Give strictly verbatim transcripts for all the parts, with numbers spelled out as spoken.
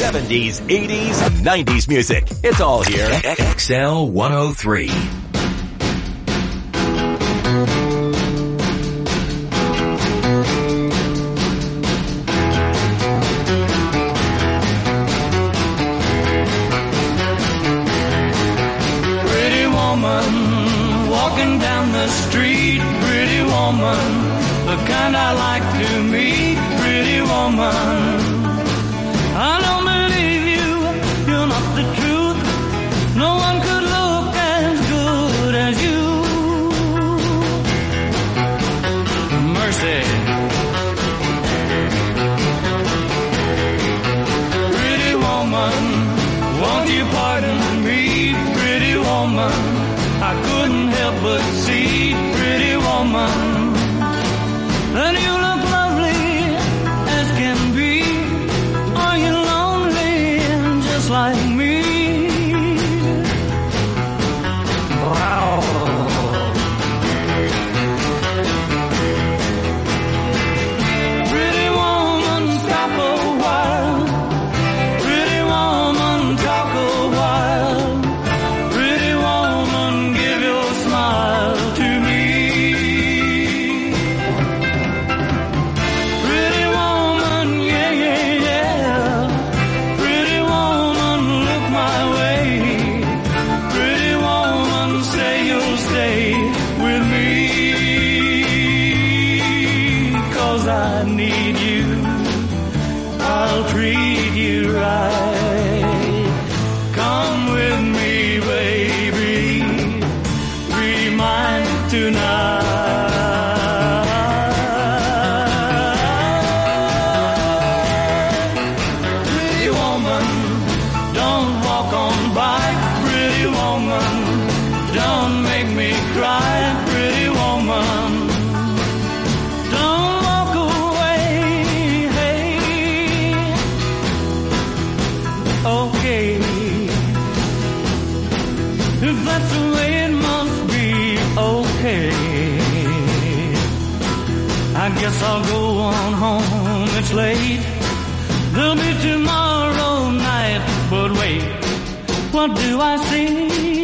seventies, eighties, and nineties music. It's all here. X L one oh three. Walking down the street, pretty woman, the kind I like to meet, pretty woman. I don't believe you, you're not the truth. No one could look as good as you. Mercy. Pretty woman, won't you pardon me, pretty woman? I couldn't help but see, pretty woman, that you look lovely as can be. Are you lonely just like me? Wow. Pretty woman, stop a while. Pretty woman, talk a while. Pretty woman, give your smile to me. Pretty woman, yeah, yeah, yeah. Pretty woman, look my way. Pretty woman, say you'll stay with me. 'Cause I need you, I'll treat you right. Come with me, baby, be mine tonight. Pretty woman, don't walk on by. Pretty woman, don't make me cry. Pretty woman, don't walk away. Hey, okay, if that's the way it must be, okay. I guess I'll go on home, it's late. There'll be tomorrow night, but wait, what do I see?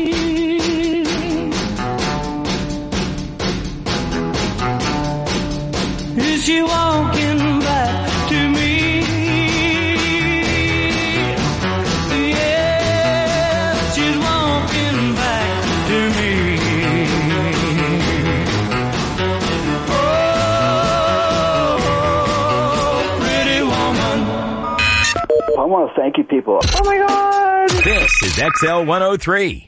Is she walking back to me? Yes, she's walking back to me. Oh, pretty woman. I want to thank you people. Oh my God! This is X L one oh three.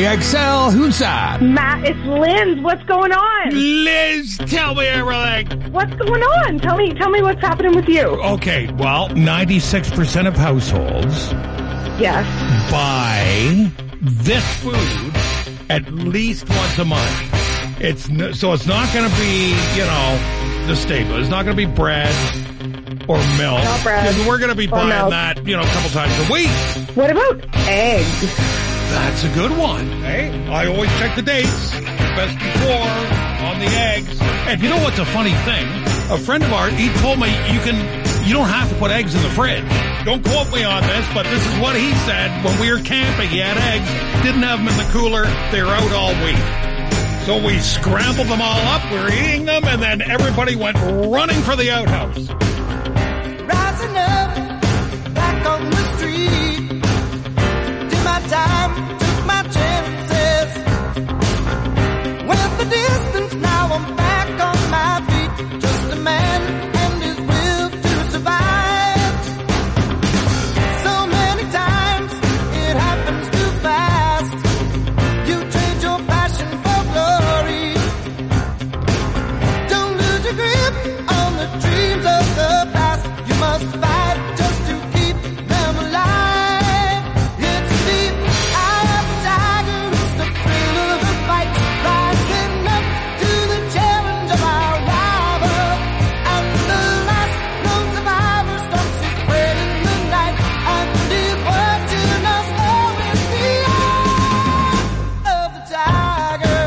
A X L. Who's that? Matt, it's Liz. What's going on? Liz, tell me everything. What's going on? Tell me, tell me what's happening with you. Okay, well, ninety-six percent of households Yes. buy this food at least once a month. It's n- so it's not going to be, you know, the staple. It's not going to be bread or milk. Not bread We're going to be or buying milk. that, you know, a couple times a week. What about eggs? That's a good one. Hey, I always check the dates. Best before on the eggs. And you know what's a funny thing? A friend of ours, he told me you can, you don't have to put eggs in the fridge. Don't quote me on this, but this is what he said when we were camping. He had eggs, didn't have them in the cooler. They were out all week. So we scrambled them all up. We were eating them, and then everybody went running for the outhouse. Rising up, back on the street. Did my time, took my chances. Went the distance, now I'm back on my feet. Just a man and his will to survive. So many times, it happens too fast. You trade your passion for glory. Don't lose your grip on the dreams of the past. You must fight just to keep them alive. It's deep, eye of the tiger, it's the thrill of the fight. Rising up to the challenge of our rival. And the last known survivor stalks his spread in the night. And is watching us all with the eye of the tiger.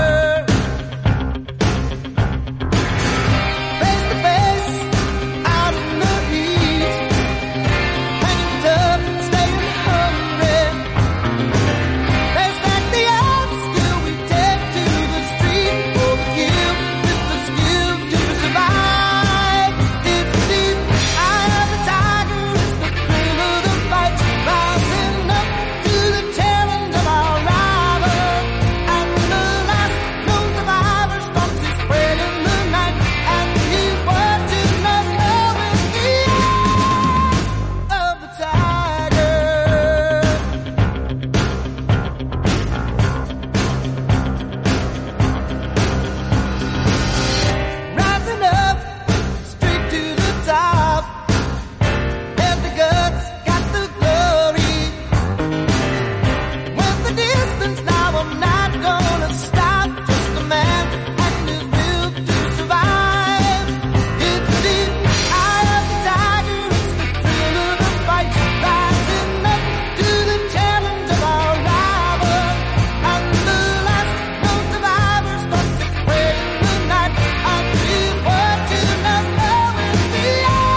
Face to face, out in the heat, hanging tough, staying hungry. They stack the odds, still we take to the street for the kill, with the skill to survive. It's deep, eye of the tiger, it's the thrill of the fight. Rising up to the challenge of our rival. And the last known survivor stalks his spread in the night. And he's watching us all with the eye of the tiger. Rising up, straight to the top. Had the guts, got the glory. Went the distance, now I'm not gonna stop. Just a man and his will to survive. It's deep, eye of the tiger, it's the thrill of the fight. Rising up to the challenge of our rival. And the last known survivor stalks his spread in the night. And he's watching us all with the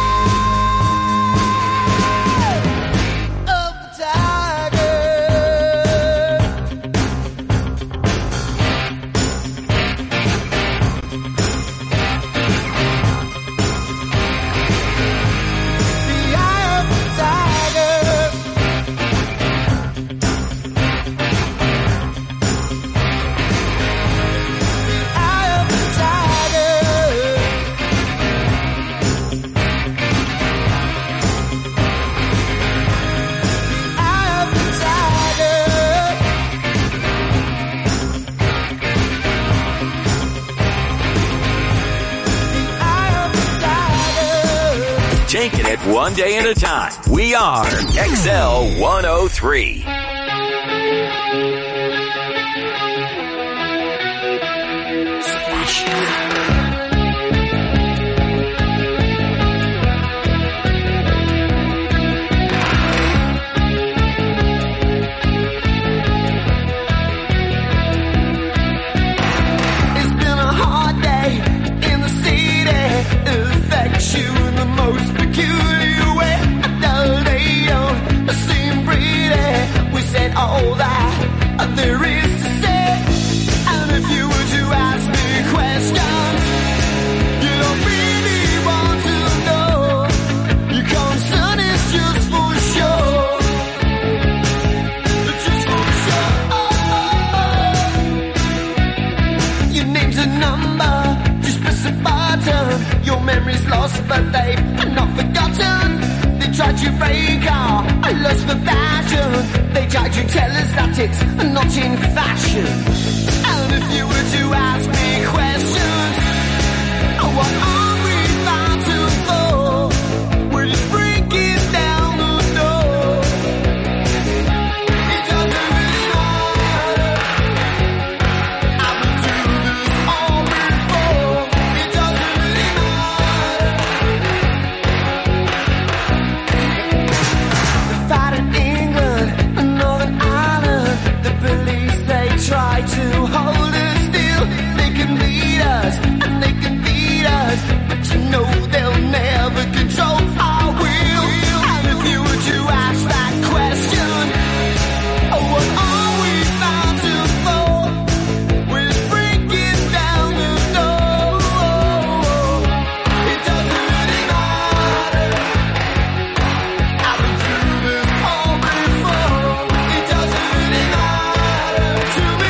eye of the tiger. The eye of the tiger. The eye of the tiger. Eye of the tiger. Eye of the tiger. Taking it one day at a time. We are X L one oh three. It's been a hard day in the city. It affects you in the most peculiar way. Though they don't seem pretty, we said all that there is to say. And if you were to ask me questions, you don't really want to know. Your concern is just for show. Just for show. Your name's a number, just press a button. Your memory's lost, but they've not forgotten. They try such a breaker. A lust for passion. They try to tell us that it's not in fashion. And if you were to ask me questions, what are we fighting for? We're just breaking down the door. It doesn't really matter. I've been through this all before. It doesn't really matter. We fight in England and Northern Ireland. The police, they try to hold us still. They can lead us and they can beat us, but you know they'll never control our will. And if you were to ask that question, oh, what are we fighting for? We're just breaking down the door. It doesn't really matter. I've been through this all before. It doesn't really matter to me.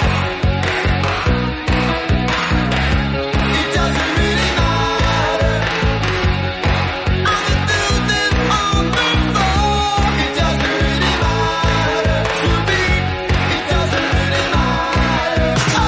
It doesn't really matter. I've been through this all before. It doesn't really matter to me. It doesn't really matter. Oh.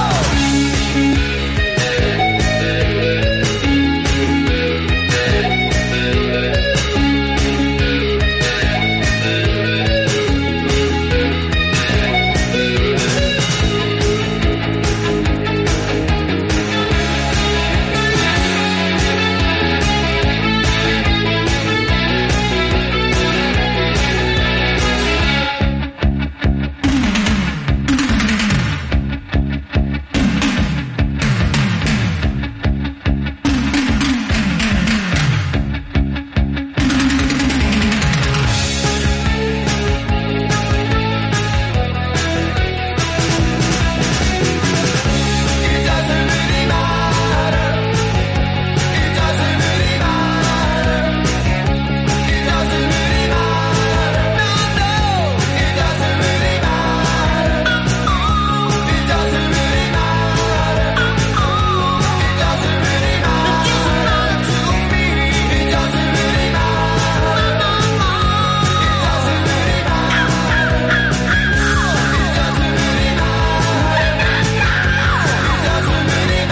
It doesn't really matter. It doesn't really matter. It doesn't really matter. No, no. It doesn't really matter. It doesn't really matter. It doesn't really matter. It doesn't matter to me. It doesn't really matter. It doesn't really matter. It doesn't really matter. It doesn't really matter. It doesn't really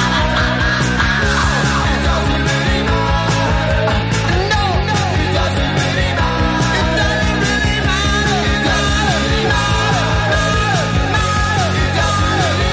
matter. No, no, it doesn't really matter. It doesn't really matter. It doesn't really matter. It doesn't really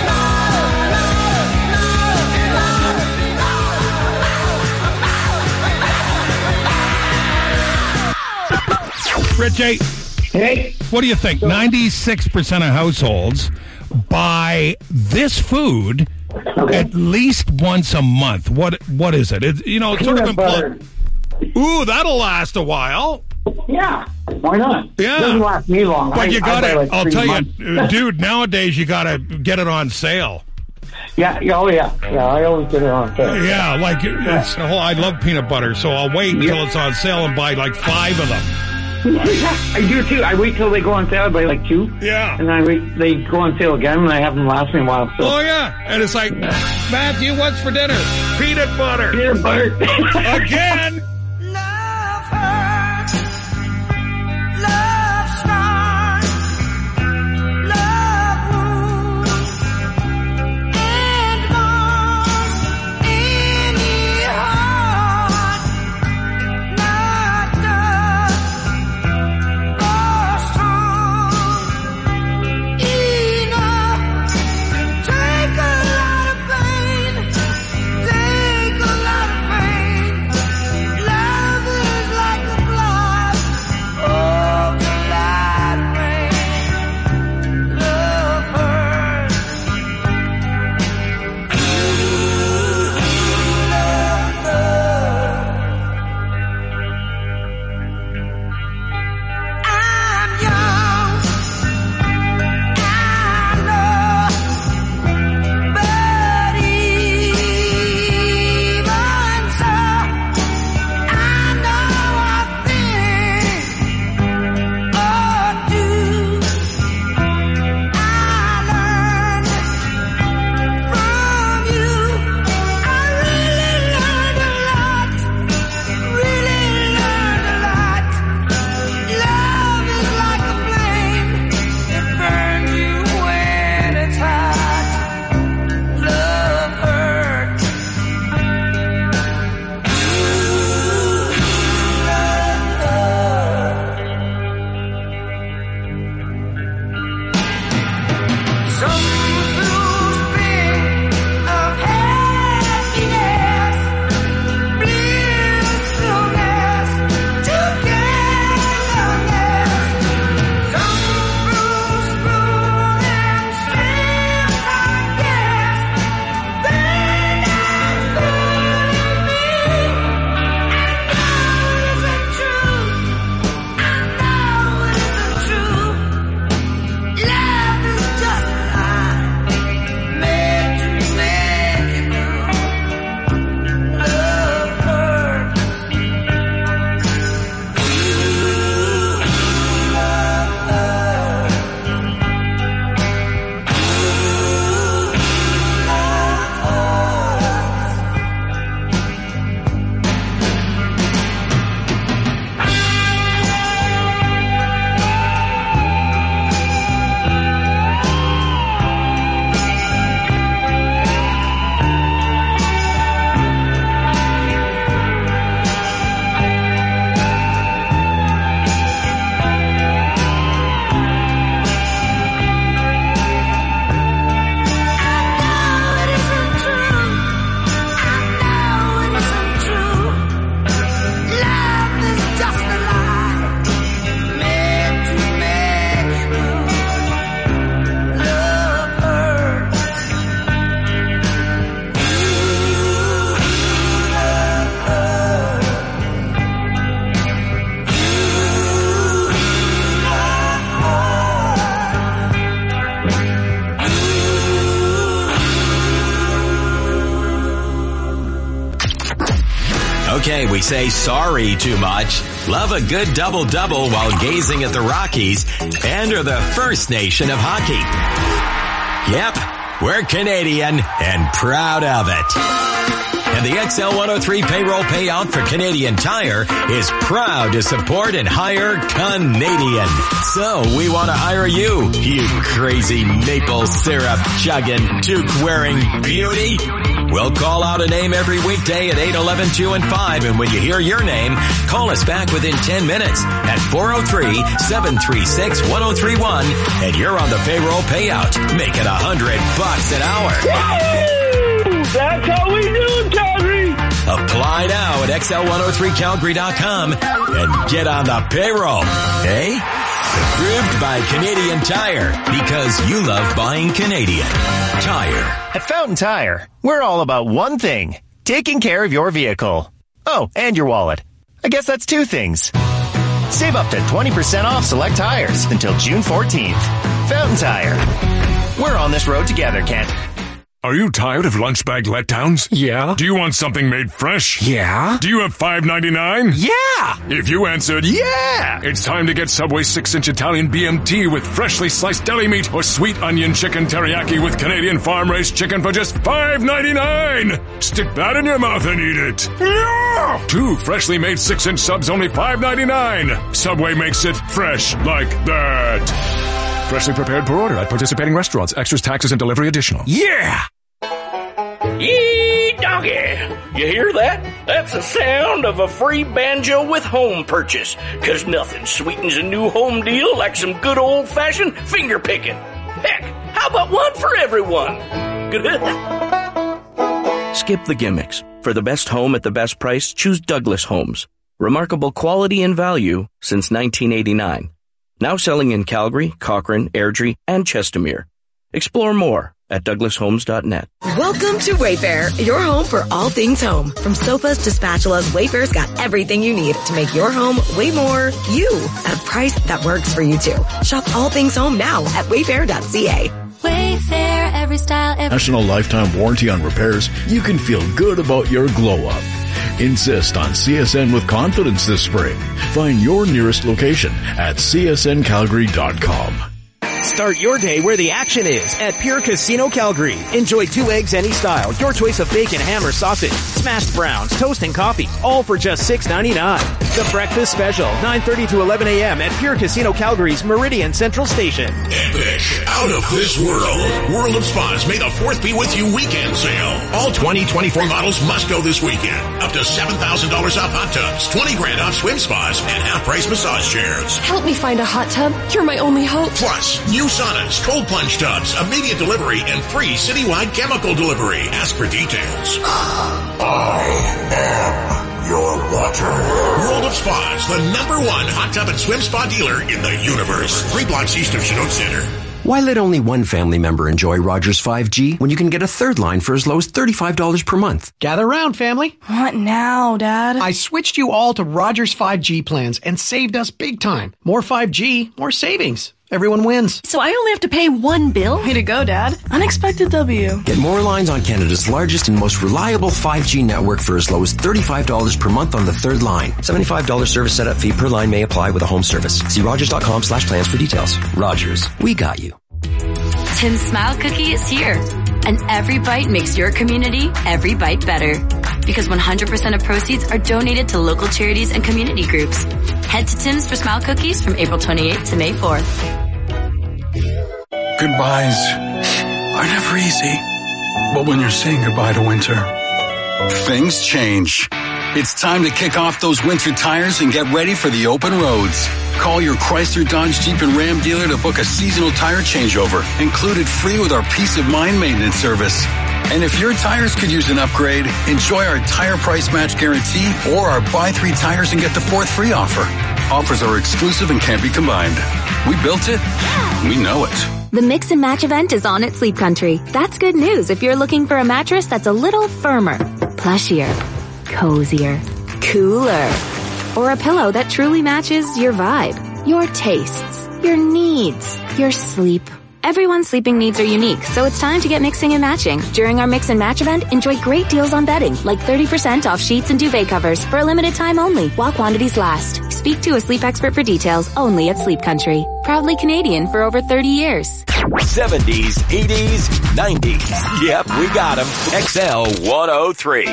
matter. Richie, Hey, what do you think? ninety-six percent of households buy this food okay. at least once a month. What What is it? It you know, it's sort of Peanut butter. impl- Ooh, that'll last a while. Yeah, why not? Yeah. Doesn't last me long. But I- you I got buy to, like I'll three tell months. you, uh, dude, nowadays you got to get it on sale. Yeah, yeah, oh yeah, yeah. I always get it on sale. Yeah, like, it's, oh, I love peanut butter, so I'll wait until Yeah. it's on sale and buy like five of them. I do too. I wait till they go on sale. I buy like two. Yeah. And then I wait. They go on sale again, and I have them last me a while. So Oh, yeah. And it's like, Matthew, what's for dinner? Peanut butter. peanut butter. Again. Love hurts. Love scars. Love wounds. And bonds in your heart. Not tough or strong enough to take a lot of pain. Take a lot of pain. okay we say sorry too much, love a good double-double while gazing at the Rockies, and are the First Nation of hockey. Yep, we're Canadian and proud of it. And the X L one oh three payroll payout for Canadian Tire is proud to support and hire Canadian. So we want to hire you, you crazy maple syrup chugging, toque wearing beauty. We'll call out a name every weekday at eight, eleven, two, and five, and when you hear your name, call us back within ten minutes at four oh three, seven three six, one oh three one, and you're on the payroll payout. Make it a hundred bucks an hour. Woo! That's how we do it, Calgary! Apply now at X L one oh three Calgary dot com and get on the payroll. Eh? Approved by Canadian Tire, because you love buying Canadian Tire. At Fountain Tire, we're all about one thing, taking care of your vehicle. Oh, and your wallet. I guess that's two things. Save up to twenty percent off select tires until June fourteenth. Fountain Tire. We're on this road together, Kent. Are you tired of lunch bag letdowns? Yeah. Do you want something made fresh? Yeah. Do you have five ninety-nine? Yeah. If you answered yeah, it's time to get Subway six inch Italian B M T with freshly sliced deli meat or sweet onion chicken teriyaki with Canadian farm-raised chicken for just five ninety-nine. Stick that in your mouth and eat it. Yeah. Two freshly made six inch subs, only five ninety-nine. Subway makes it fresh like that. Freshly prepared per order at participating restaurants. Extras, taxes, and delivery additional. Yeah. Yee doggy! You hear that? That's the sound of a free banjo with home purchase. Cause nothing sweetens a new home deal like some good old-fashioned finger picking. Heck, how about one for everyone? Skip the gimmicks. For the best home at the best price, choose Douglas Homes. Remarkable quality and value since nineteen eighty-nine. Now selling in Calgary, Cochrane, Airdrie, and Chestermere. Explore more at douglas homes dot net. Welcome to Wayfair, your home for all things home. From sofas to spatulas, Wayfair's got everything you need to make your home way more you at a price that works for you too. Shop all things home now at wayfair dot c a. Wayfair, every style, every... National lifetime warranty on repairs. You can feel good about your glow up. Insist on C S N with confidence this spring. Find your nearest location at c s n calgary dot com. Start your day where the action is at Pure Casino Calgary. Enjoy two eggs any style, your choice of bacon, ham, or sausage, smashed browns, toast, and coffee, all for just six ninety-nine. The breakfast special, nine thirty to eleven a.m. at Pure Casino Calgary's Meridian Central Station. Epic, out of this world. World of Spas made the fourth Be With You weekend sale. All twenty twenty-four models must go this weekend. Up to seven thousand dollars off hot tubs, twenty grand off swim spas, and half-price massage chairs. Help me find a hot tub. You're my only hope. Plus, new saunas, cold plunge tubs, immediate delivery, and free citywide chemical delivery. Ask for details. I am your water. World of Spas, the number one hot tub and swim spa dealer in the universe. Three blocks east of Chinook Center. Why let only one family member enjoy Rogers five G when you can get a third line for as low as thirty-five dollars per month? Gather round, family. What now, Dad? I switched you all to Rogers five G plans and saved us big time. More five G, more savings. Everyone wins. So I only have to pay one bill? Way to go, Dad. Unexpected W. Get more lines on Canada's largest and most reliable five G network for as low as thirty-five dollars per month on the third line. seventy-five dollars service setup fee per line may apply with a home service. See rogers dot com slash plans for details. Rogers, we got you. Tim's Smile Cookie is here. And every bite makes your community every bite better. Because one hundred percent of proceeds are donated to local charities and community groups. Head to Tim's for Smile Cookies from April twenty-eighth to May fourth. Goodbyes are never easy. But when you're saying goodbye to winter, things change. It's time to kick off those winter tires and get ready for the open roads. Call your Chrysler, Dodge, Jeep, and Ram dealer to book a seasonal tire changeover, included free with our Peace of Mind maintenance service. And if your tires could use an upgrade, enjoy our tire price match guarantee or our buy three tires and get the fourth free offer. Offers are exclusive and can't be combined. We built it. We know it. The Mix and Match event is on at Sleep Country. That's good news if you're looking for a mattress that's a little firmer, plushier, cozier, cooler, or a pillow that truly matches your vibe, your tastes, your needs, your sleep, Everyone's sleeping needs are unique, so it's time to get mixing and matching. During our Mix and Match event, enjoy great deals on bedding, like thirty percent off sheets and duvet covers for a limited time only, while quantities last. Speak to a sleep expert for details only at Sleep Country. Proudly Canadian for over thirty years. seventies, eighties, nineties. Yep, we got them. X L one oh three.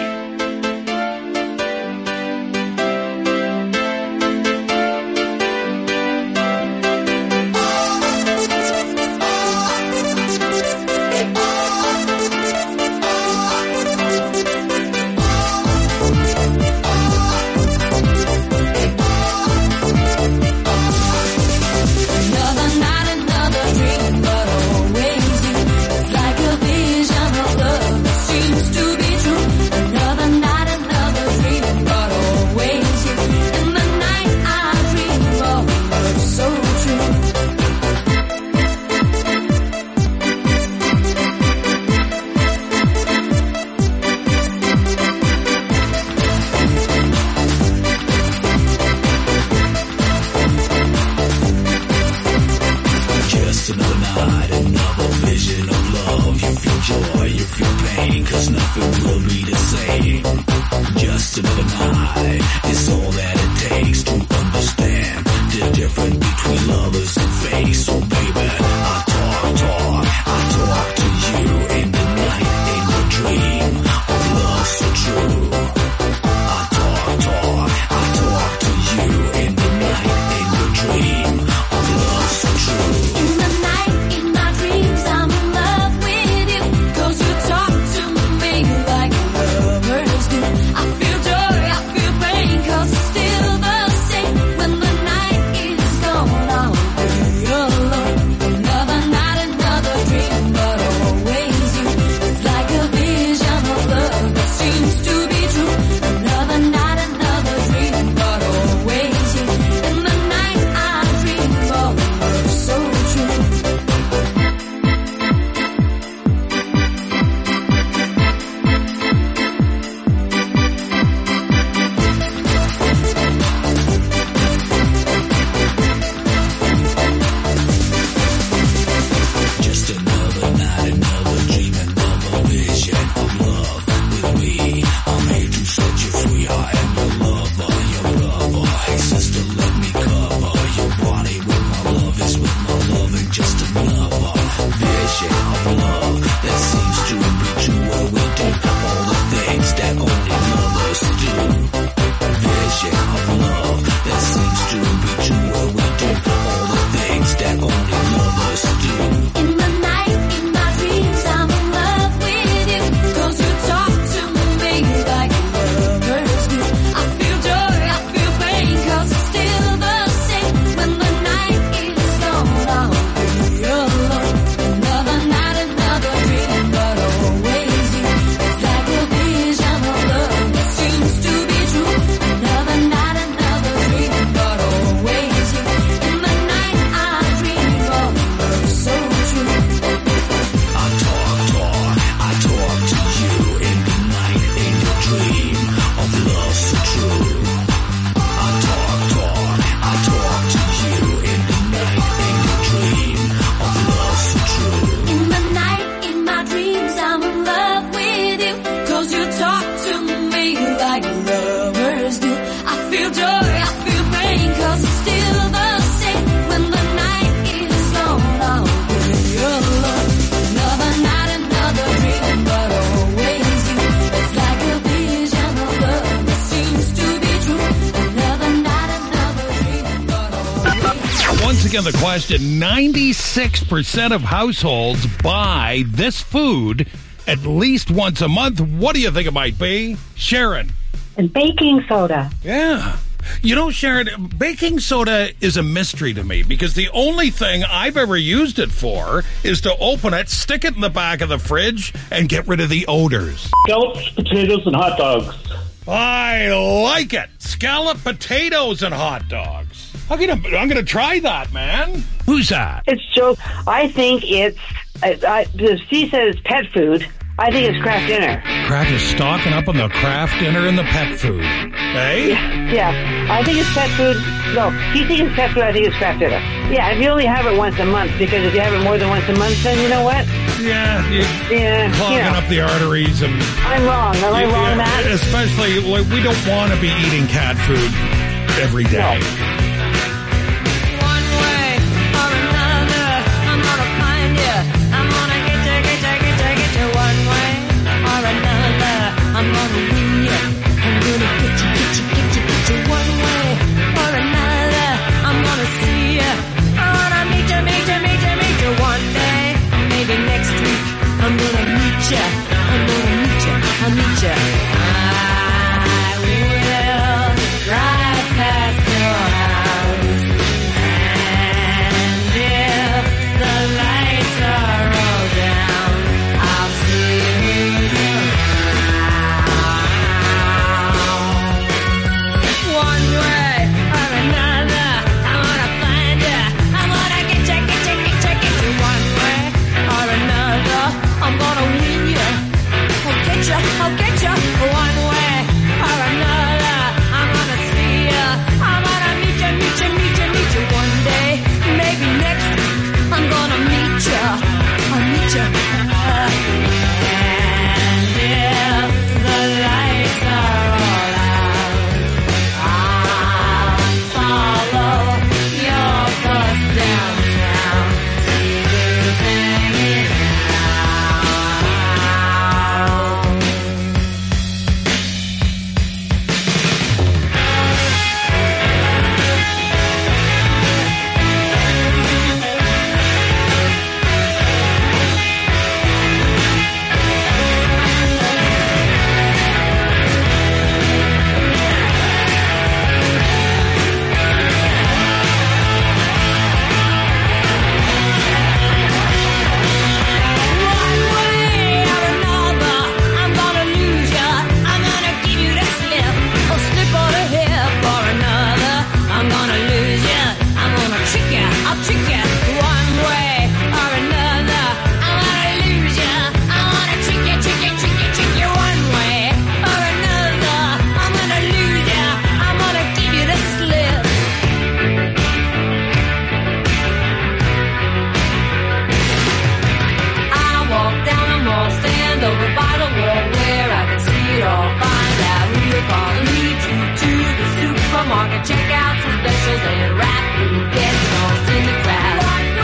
Again, the question, ninety-six percent of households buy this food at least once a month. What do you think it might be? Sharon. And baking soda. Yeah. You know, Sharon, baking soda is a mystery to me because the only thing I've ever used it for is to open it, stick it in the back of the fridge, and get rid of the odors. Scallops, potatoes, and hot dogs. I like it. Scallop potatoes and hot dogs. I'm gonna, I'm gonna try that, man. Who's that? It's Joe. I think it's. I, I, the C says pet food. I think it's Kraft Dinner. Kraft is stocking up on the Kraft Dinner and the pet food. Hey? Yeah, yeah. I think it's pet food. No, you think it's pet food, I think it's Kraft Dinner. Yeah, if you only have it once a month, because if you have it more than once a month, then you know what? Yeah, you're yeah, clogging you know. up the arteries. And I'm wrong. Am I yeah, wrong, Matt? Especially, like, we don't want to be eating cat food every day. No. I'm gonna win ya. I'm gonna get you, get you, get you, get you one way or another. I'm gonna see ya. I wanna meet ya, meet ya, meet ya, meet ya one day. Maybe next week. I'm gonna meet ya. I'm gonna meet ya. I'll meet ya. I will drive past your house. And if the lights are all down, I'll see you around. One way or another, I wanna find ya. I wanna get ya, get ya, get ya, get ya. One way or another, I'm gonna win ya. I'll get ya, I'll get ya. One way or another, I'm gonna see ya. I'm gonna meet ya, meet ya, meet ya, meet ya one day. Maybe next week, I'm gonna meet ya. I'll meet ya. And if the lights are all out, I'll follow your bus downtown. See who's hanging check out some specials and rap and get lost in the crowd.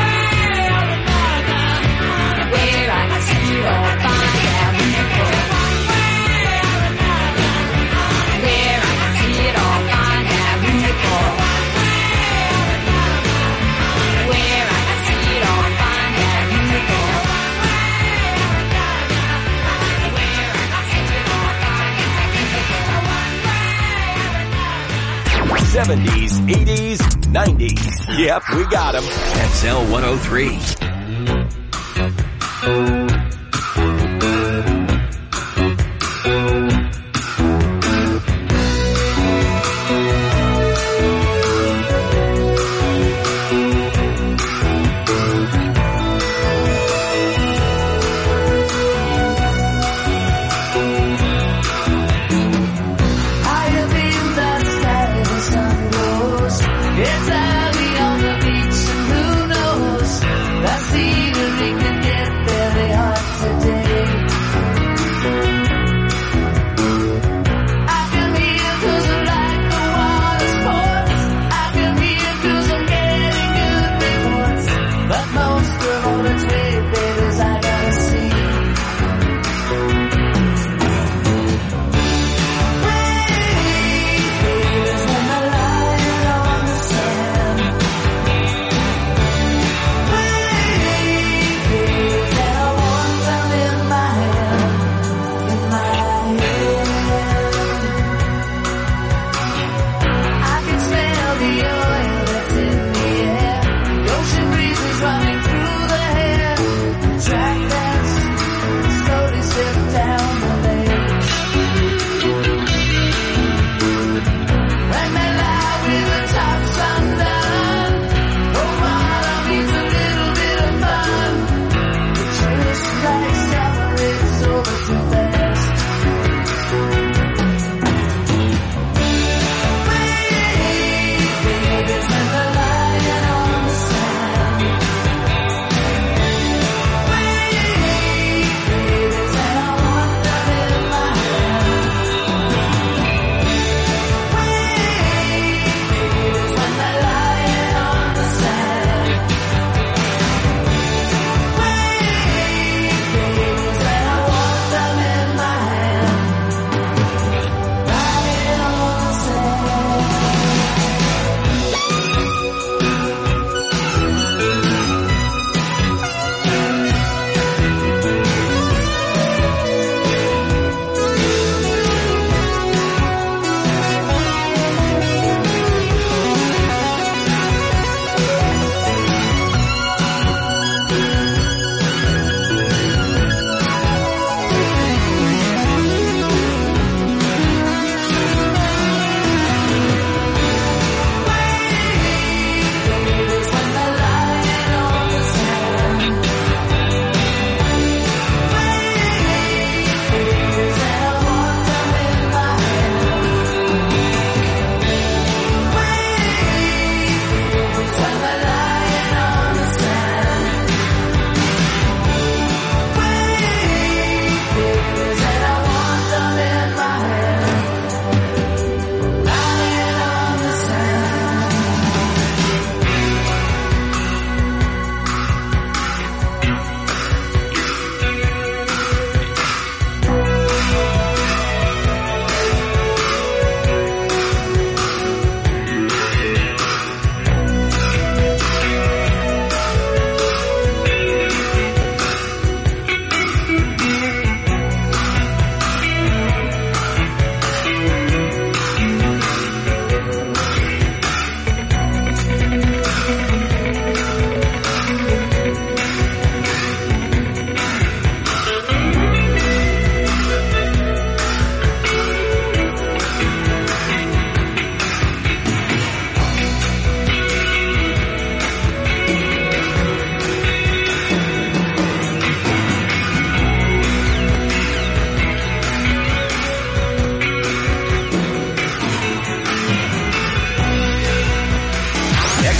Where I can see it all, find out who you call. Where I can see it all, find out who you call. Where I can see it all, find out who you call. Where I can see it all, find out who you call. seventies, eighties, nineties. Yep, we got them. X L one oh three. It's early on the beach and who knows, that sea will make me get there. They are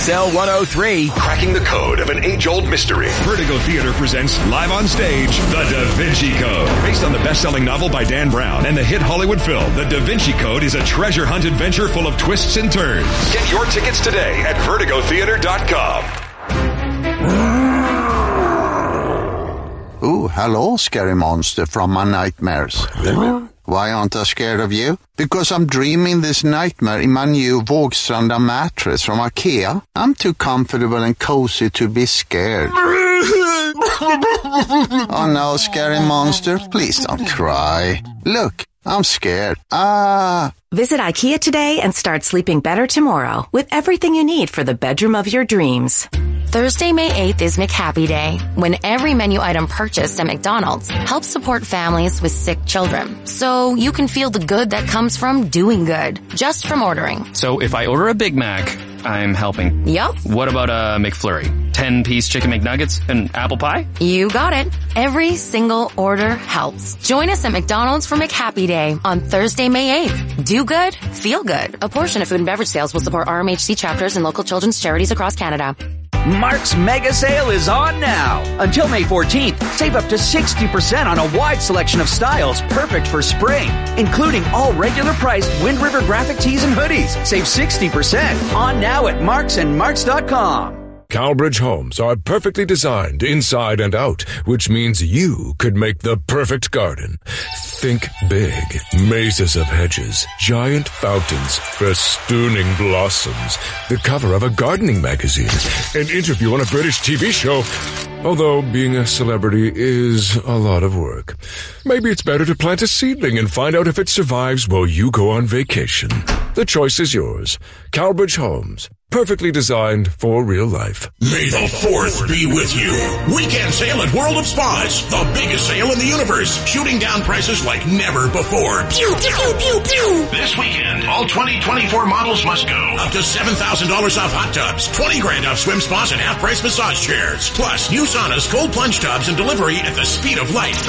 X L one oh three. Cracking the code of an age-old mystery. Vertigo Theater presents live on stage, The Da Vinci Code. Based on the best-selling novel by Dan Brown and the hit Hollywood film, The Da Vinci Code is a treasure hunt adventure full of twists and turns. Get your tickets today at vertigo theater dot com. Oh, hello, scary monster from my nightmares. Why aren't I scared of you? Because I'm dreaming this nightmare in my new Vågstranda mattress from IKEA. I'm too comfortable and cozy to be scared. Oh no, scary monster, please don't cry. Look, I'm scared. Ah. Visit IKEA today and start sleeping better tomorrow with everything you need for the bedroom of your dreams. Thursday, May eighth is McHappy Day, when every menu item purchased at McDonald's helps support families with sick children. So you can feel the good that comes from doing good, just from ordering. So if I order a Big Mac, I'm helping. Yup. What about a McFlurry? ten-piece chicken McNuggets and apple pie? You got it. Every single order helps. Join us at McDonald's for McHappy Day on Thursday, May eighth. Do good, feel good. A portion of food and beverage sales will support R M H C chapters and local children's charities across Canada. Mark's Mega Sale is on now. Until May fourteenth, save up to sixty percent on a wide selection of styles perfect for spring, including all regular priced Wind River graphic tees and hoodies. Save sixty percent on now at marks and marks dot com. Calbridge homes are perfectly designed inside and out, which means you could make the perfect garden. Think big. Mazes of hedges, giant fountains, festooning blossoms, the cover of a gardening magazine, an interview on a British T V show. Although being a celebrity is a lot of work. Maybe it's better to plant a seedling and find out if it survives while you go on vacation. The choice is yours. Calbridge Homes. Perfectly designed for real life. May the fourth be with you. Weekend sale at World of Spas. The biggest sale in the universe. Shooting down prices like never before. Pew, pew, pew, pew, pew. This weekend, all twenty twenty-four models must go. Up to seven thousand dollars off hot tubs. twenty grand off swim spas and half-price massage chairs. Plus, new saunas, cold plunge tubs, and delivery at the speed of light.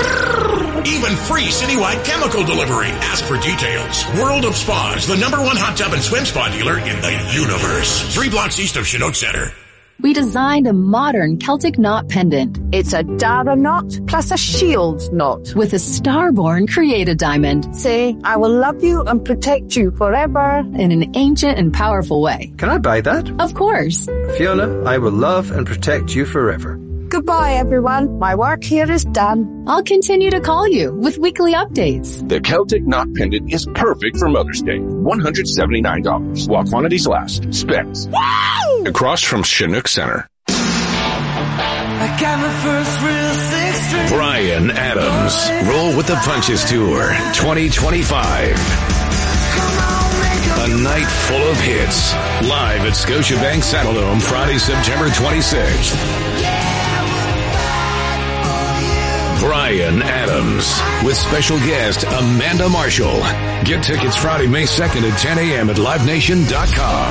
Even free citywide chemical delivery. Ask for details. World of Spas, the number one hot tub and swim spa dealer in the universe. Three blocks east of Chinook Center. We designed a modern Celtic knot pendant. It's a Dara knot plus a shield knot. With a Starborn created diamond. Say, I will love you and protect you forever. In an ancient and powerful way. Can I buy that? Of course. Fiona, I will love and protect you forever. Goodbye, everyone. My work here is done. I'll continue to call you with weekly updates. The Celtic Knot Pendant is perfect for Mother's Day. one hundred seventy-nine dollars while quantities last. Specs. Wow! Across from Chinook Center. I got my first real six-string. Bryan Adams. Roll with the Punches Tour twenty twenty-five. A night full of hits. Live at Scotiabank Saddledome Friday, September twenty-sixth. Bryan Adams with special guest Amanda Marshall. Get tickets Friday, May second at ten a.m. at live nation dot com.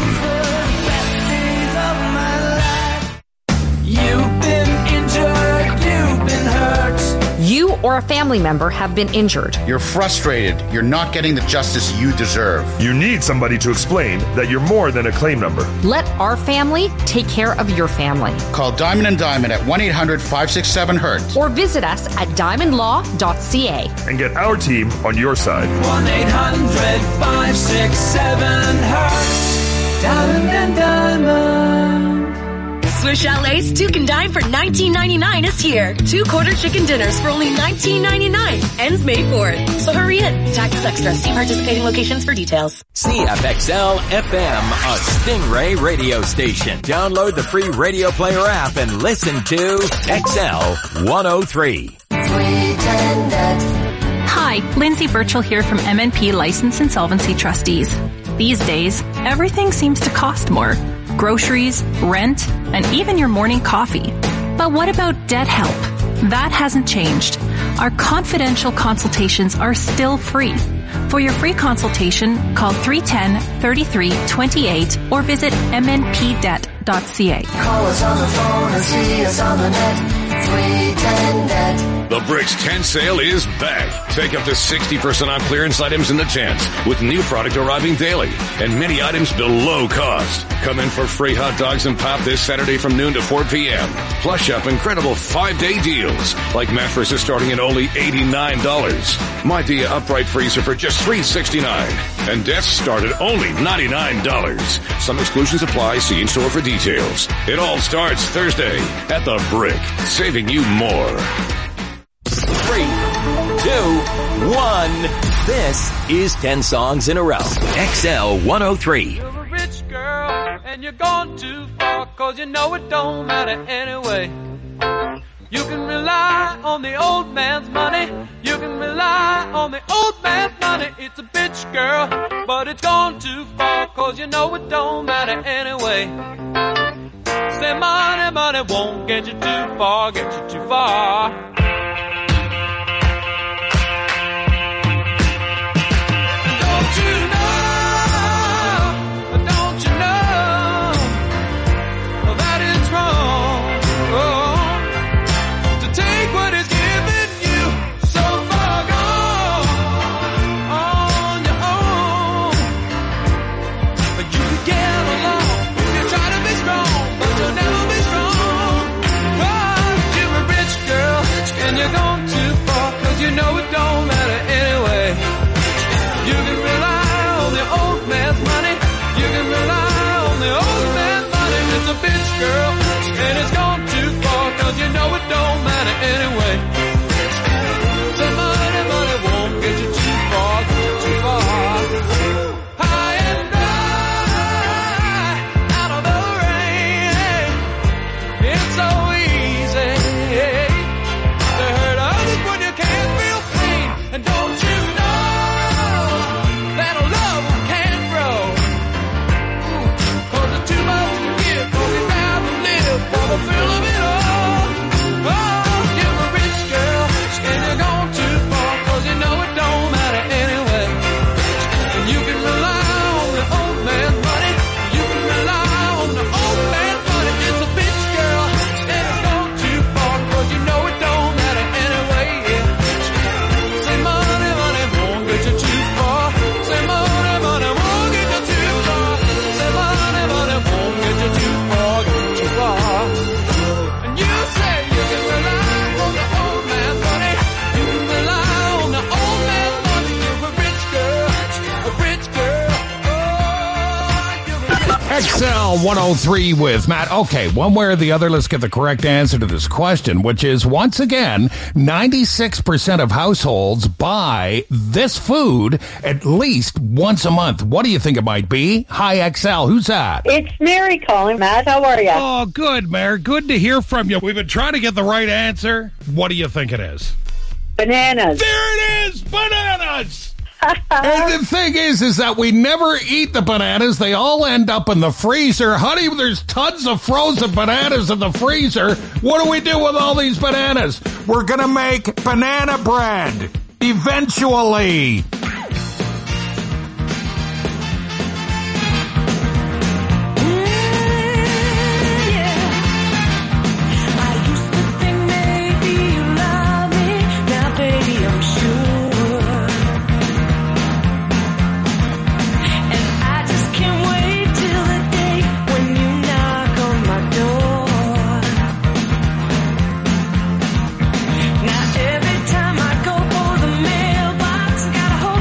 You've been injured, you've been hurt. You or a family member have been injured. You're frustrated. You're not getting the justice you deserve. You need somebody to explain that you're more than a claim number. Let our family take care of your family. Call Diamond and Diamond at one eight hundred five six seven hurt. Or visit us at diamond law dot c a. And get our team on your side. one eight hundred five six seven hurt. Diamond and Diamond. Swiss Chalet's Two Can Dine for nineteen ninety-nine is here. Two quarter chicken dinners for only nineteen ninety-nine. Ends May fourth. So hurry in. Taxes extra. See participating locations for details. C F X L F M, a Stingray radio station. Download the free Radio Player app and listen to X L one oh three. Hi, Lindsay Birchall here from M N P License Insolvency Trustees. These days, everything seems to cost more. Groceries, rent, and even your morning coffee. But what about debt help? That hasn't changed. Our confidential consultations are still free. For your free consultation, call three one zero, three three two eight or visit m n p debt dot c a. Call us on the phone and see us on the net. pretended. The Bricks tent sale is back. Take up to sixty percent off clearance items in the tents with new product arriving daily and many items below cost. Come in for free hot dogs and pop this Saturday from noon to four p.m. Plus shop incredible five-day deals like mattresses starting at only eighty-nine dollars. Midea upright freezer for just three hundred sixty-nine dollars. And desks start at only ninety-nine dollars. Some exclusions apply. See in store for details. It all starts Thursday at the Brick, saving you more. Three, two, one. This is ten songs in a row. X L one oh three. You're a rich girl and you're gone too far, cause you know it don't matter anyway. You can rely on the old man's money. You can rely on the old man's money. It's a bitch, girl, but it's gone too far, cause you know it don't matter anyway. Say money, money won't get you too far, get you too far. You know it don't matter anyway. You can rely on the old man's money. You can rely on the old man's money. It's a bitch, girl, and it's gone too far, cause you know it don't matter anyway. Say money, money won't get you too far, get you too far. High and dry, out of the rain. It's so easy to hurt others when you can't feel pain. And don't you know that a love can't grow? Cause it's too much to give, cause you'd rather live for the thrill of it all. Oh, you're a rich girl, and you're gone too far, cause you know it don't matter anyway. And you can rely on the old man's money. You can rely on the old man's money. It's a bitch, girl, and it's gone too far, cause you know it don't matter anyway. Say money, money won't get you too far. Say money, money won't get you too far. Say money, money won't get you too far, get you too far. And you say you can rely on the old man's money. You can rely on the old man's money. You're a rich girl, a rich girl. Oh, you're a rich X L one oh three with Matt. Okay, one way or the other, let's get the correct answer to this question, which is, once again, ninety-six percent of households buy this food at least once a month. What do you think it might be? Hi, X L. Who's that? It's Mary calling, Matt. How are you? Oh, good, Mary. Good to hear from you. We've been trying to get the right answer. What do you think it is? Bananas. There it is! Bananas! And the thing is, is that we never eat the bananas. They all end up in the freezer. Honey, there's tons of frozen bananas in the freezer. What do we do with all these bananas? We're going to make banana bread. Eventually. Now every time I go for the mailbox, gotta hold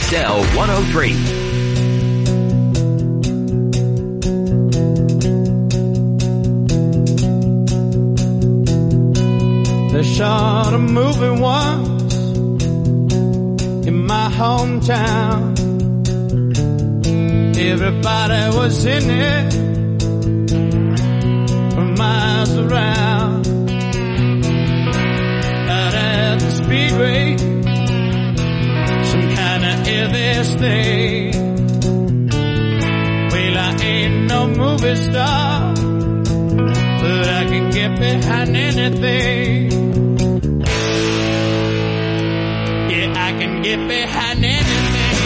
X L one oh three. They shot a movie once in my hometown. Everybody was in it for miles around. Out at the speedway, some kind of Elvis thing. Well, I ain't no movie star, but I can get behind anything. Yeah, I can get behind anything.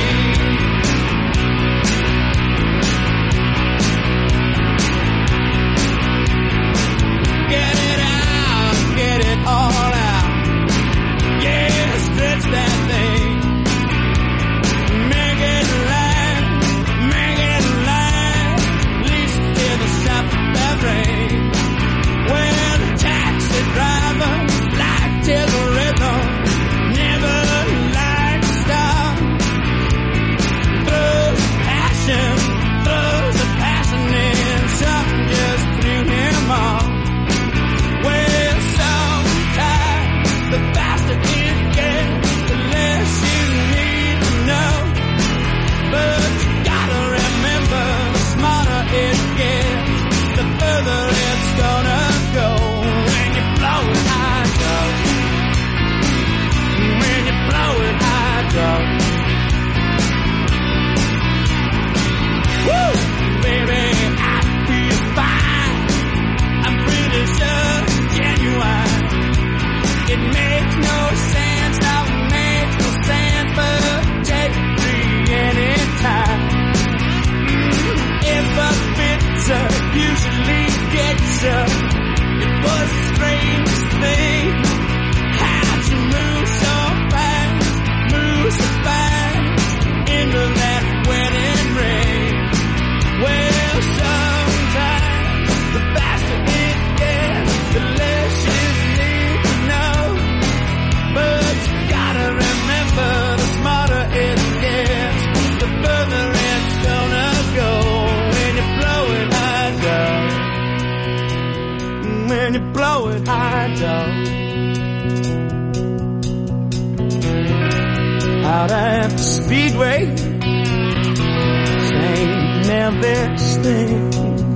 Get it out, get it all out. Yeah, stretch that thing. Make it last, make it last. At least till the shop that rain. Well, the taxi driver like till the rhythm. Never like to stop. Throws passion, throws the passion in. Something just threw him off. Well, sometimes the faster it gets, the less you need to know. But you gotta remember, the smarter it gets, the further it's gonna go. When you blow it, I go. When you blow it, I go. Woo! Baby, I feel fine. I'm pretty sure it's genuine. It makes no sense, no, it makes no sense, but take three anytime. Mm, if a pizza usually gets you, it was the strangest thing. How'd you move so fast, move so fast, into that wedding ring? Well, sometimes the faster it gets, the less you need to know. But you gotta remember, the smarter it gets, the further it's gonna go. When you blow it, I go. When you blow it, I go. Out at the speedway, saying Elvis thing.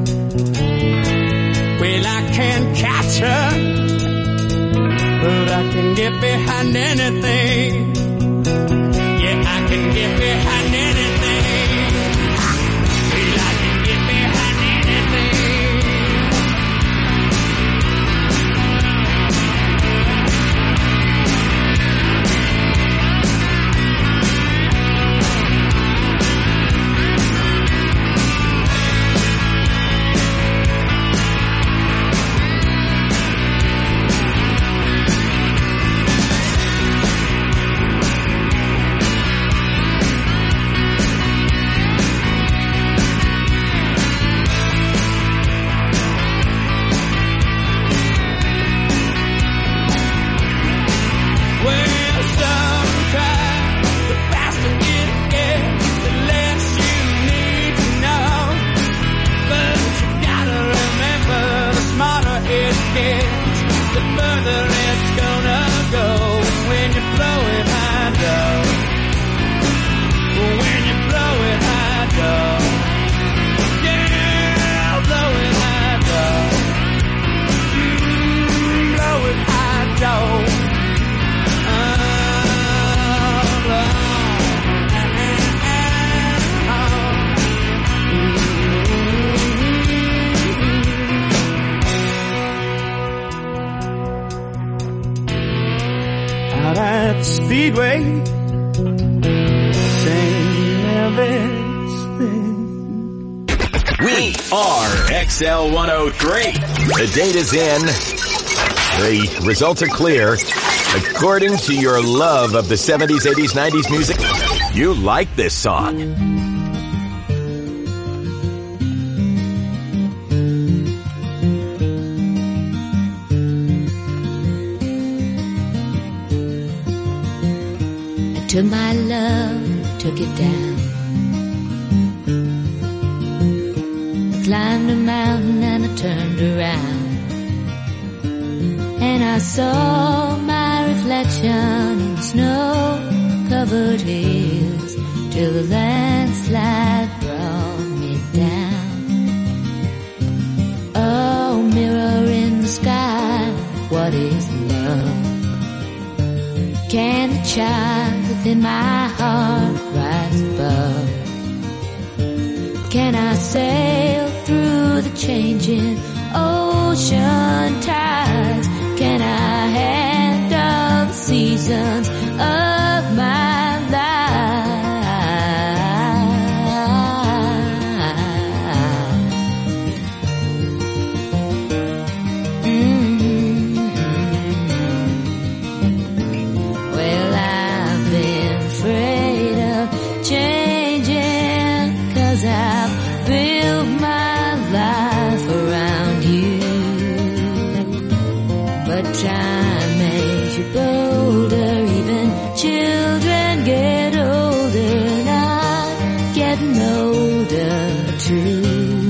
Well, I can't catch her, but I can get behind anything. Yeah, I can get behind anything. Well, I can get behind anything. Well, sometimes the faster it gets, the less you need to know. But you gotta remember, the smarter it gets, the further it's gonna go. When you blow it, I go. When you blow it, I go. Yeah, blow it, I go. Mm, blow it, I go. Out at the speedway, saying Elvis thing. We are X L one oh three. The date is in. The results are clear. According to your love of the seventies, eighties, nineties music, you like this song. To my love, to took it down. I climbed a mountain and I turned around, and I saw my reflection in snow-covered hills till the landslide brought me down. Oh, mirror in the sky, what is love? Can the child within my heart rise above? Can I sail through the changing ocean tides? Can I handle the seasons of my life? Mm-hmm. Well, I've been afraid of changing, 'cause I've built my life around you. But time makes you bolder, even children get older, and I'm getting older too.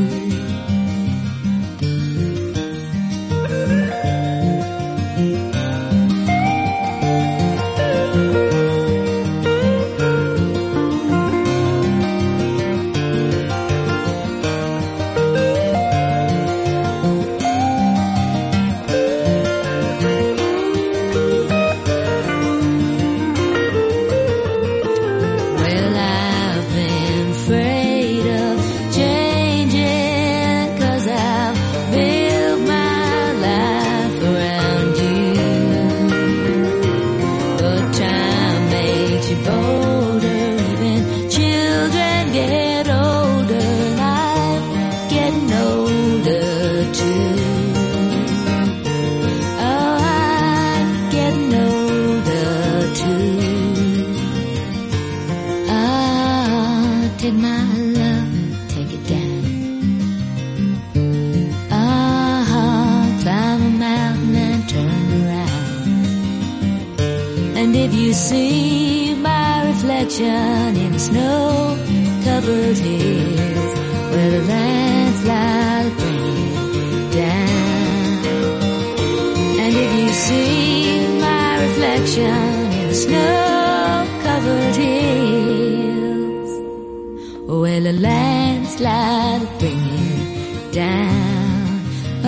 See my reflection in snow-covered hills where the landslide bring down. And if you see my reflection in snow-covered hills where the landslide bring down,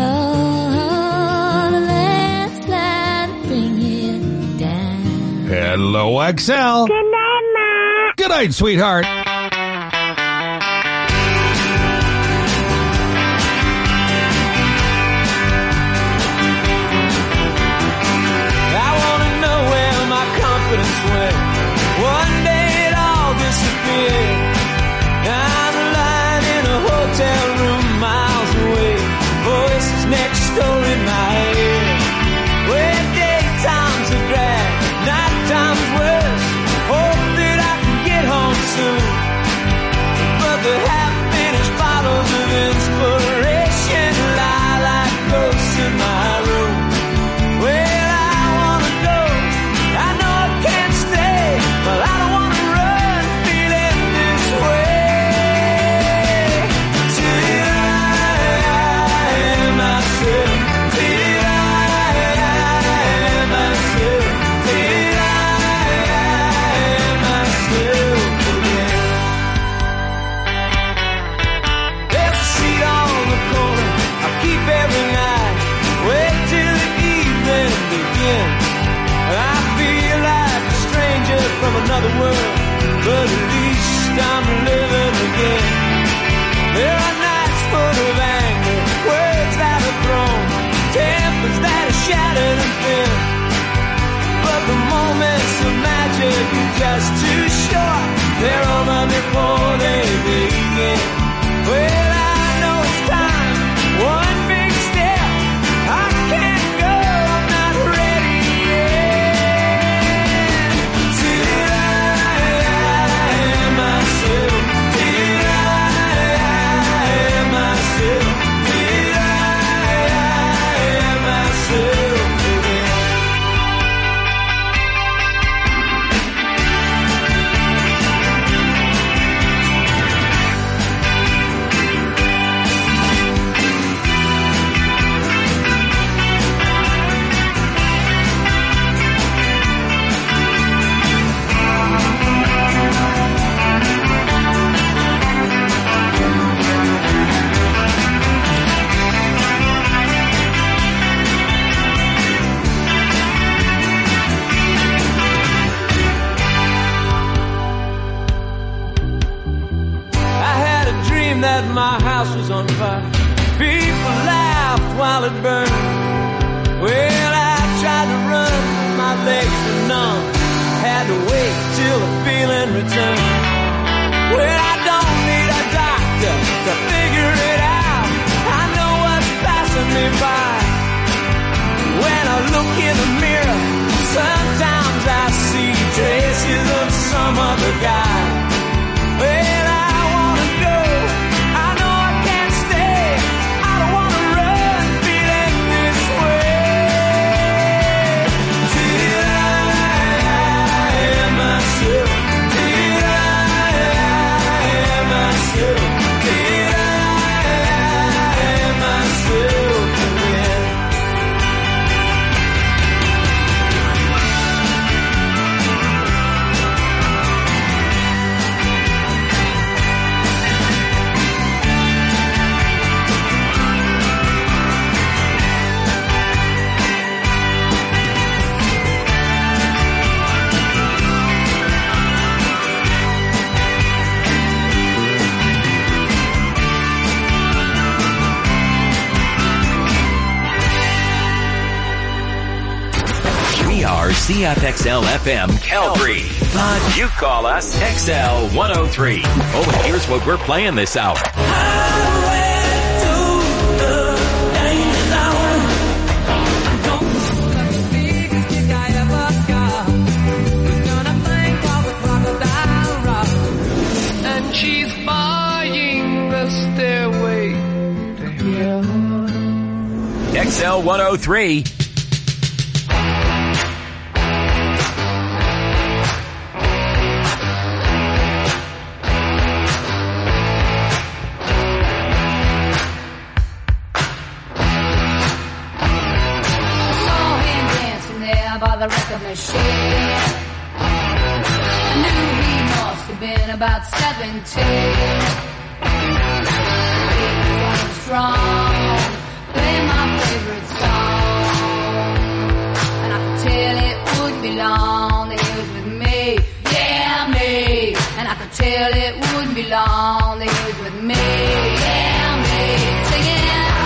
oh, the landslide bring it down. Hello, X L. Good night, Ma. Good night, sweetheart. I wanna know where my confidence went. One day it all disappeared. I'm lying in a hotel room miles away. Voices next door in my head. Where daytime's a drag, night time's worse. Hope that I can get home soon. But the half-finished bottles of inspiration lie like ghosts in my room. Well, I wanna go, I know I can't stay, but I don't wanna run feeling this way. Till I am myself, till I am myself, till I am myself again. There's a seat on the corner I keep every night. Wait till the evening begins. I feel like a stranger from another world, but at least I'm living again. There are nights full of anger, words that are thrown, tempers that are shattered and thin. But the moments of magic are just too short. They're over before they begin. Well, I know it's time, one big step. I can't go, I'm not ready yet. Till I dreamed that my house was on fire. People laughed while it burned. Well, I tried to run, my legs were numb. Had to wait till the feeling returned. Well, I don't need a doctor to figure it out. I know what's passing me by. When I look in the mirror, sometimes I see traces of some other guy. Well, I wanna go, I know I can't stay. I don't wanna run feeling this way. Till I am myself, till I am myself, till I am myself again. We are C F X L F M Calgary, but you call us X L one oh three. Oh, and here's what we're playing this hour. And she's buying the stairway to heaven. X L one oh three. By the record machine, I knew he must have been about seventeen. He was going strong, playing my favorite song, and I could tell it wouldn't be long that he was with me, yeah me. And I could tell it wouldn't be long that he was with me, yeah me. Singing.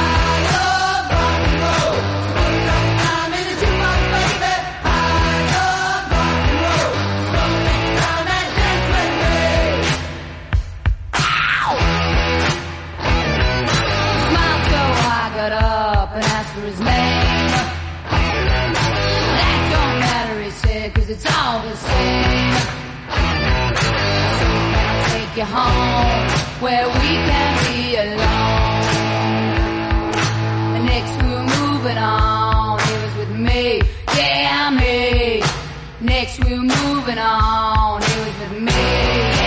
And asked for his name. That don't matter, he said, cause it's all the same. So can I take you home where we can be alone? And next we were moving on. He was with me, yeah me. Next we were moving on. He was with me, yeah.